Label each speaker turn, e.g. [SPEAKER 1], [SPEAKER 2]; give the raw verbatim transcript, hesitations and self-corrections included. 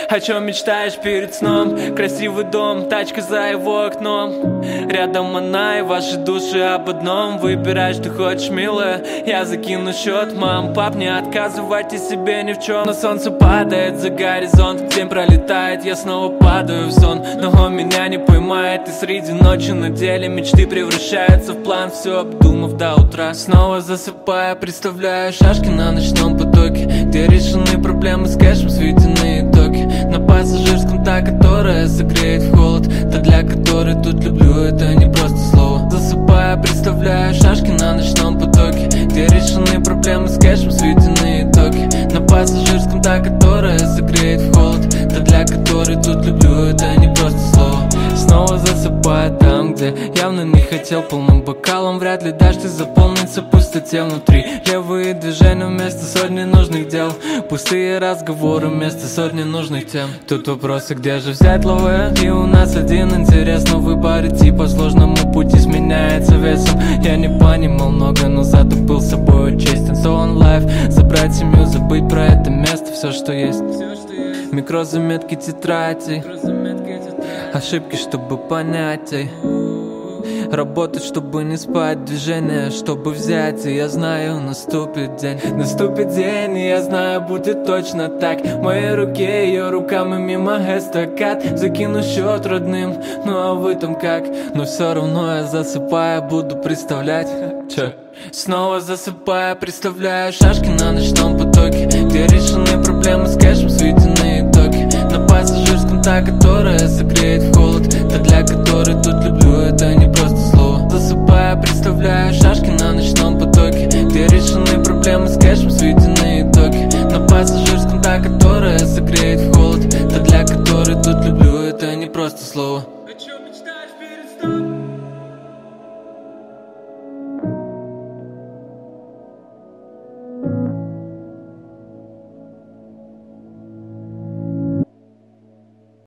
[SPEAKER 1] О чем мечтаешь перед сном? Красивый дом, тачка за его окном. Рядом она и ваши души об одном. Выбирай, что хочешь, милая, я закину счет. Мам, пап, не отказывайте себе ни в чем. Но солнце падает за горизонт, день пролетает, я снова падаю в сон. Но он меня не поймает, и среди ночи на деле мечты превращаются в план. Все обдумав до утра, снова засыпая, представляю шашки на ночном потоке, где решены проблемы с кэшем, сведены итоги. На пассажирском та, которая согреет в холод, та, для которой тут люблю, это не просто слово. Засыпая, представляю шашки на ночном потоке, где решены проблемы с кэшем, сведены итоги. На пассажирском та, которая согреет в холод, та, для которой тут люблю, это не просто слово. Снова засыпая там, где явно не хотел, полным бокалом вряд ли дашь ты заполнится пустоте внутри. Левые движения вместо сотни нужных дел, пустые разговоры вместо сотни нужных тем. Тут вопросы, где же взять лавэ? И у нас один интерес, но выбор идти по сложному пути сменяется весом. Я не понимал много, но зато был с собой честен. So on life, забрать семью, забыть про это место, все, что есть. Микрозаметки тетради, ошибки, чтобы понять, ей. Работать, чтобы не спать, движение, чтобы взять. И я знаю, наступит день, наступит день, и я знаю, будет точно так. В моей руке, ее руками мимо эстакад. Закину счет родным, ну а вы там как? Но все равно я засыпая буду представлять. Че? Снова засыпая, представляю шашки на ночном потоке, где решены проблемы с кэшем, сведены итоги. На пассажирском та, которая согреет в холод, та, для которой тут люблю, это не просто слово. Засыпая, представляю шашки на ночном потоке, где решены проблемы с кэшем, сведены итоги. На пассажирском та, которая согреет в холод, та, для которой тут люблю, это не просто слово.